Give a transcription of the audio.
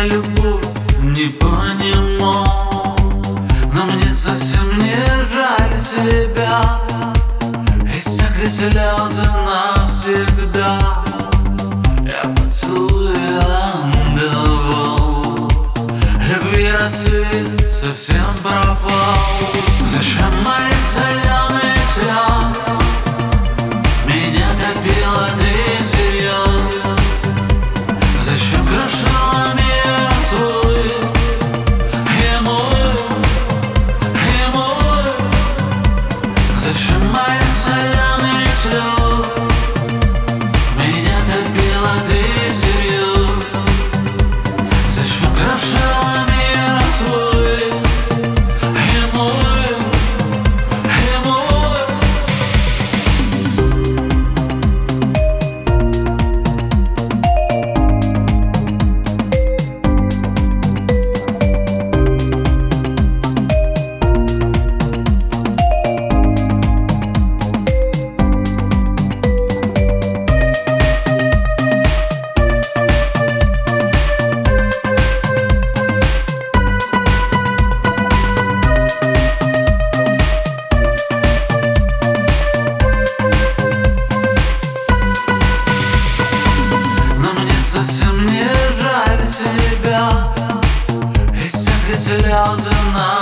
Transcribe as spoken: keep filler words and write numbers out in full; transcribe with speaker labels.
Speaker 1: любовь не понимал, но мне совсем не жаль себя. Иссякли слезы навсегда. Я поцеловал голову, любви рассвет совсем пропал. Зачем моря соленый цвет меня топило ты всерьез? Зачем крушила мир свой и мой, и мой? Зачем моря соленый цвет меня топило ты всерьез? Зачем крушила мир свой и мой, и мой? Совсем не жаль себя, иссякли слезы на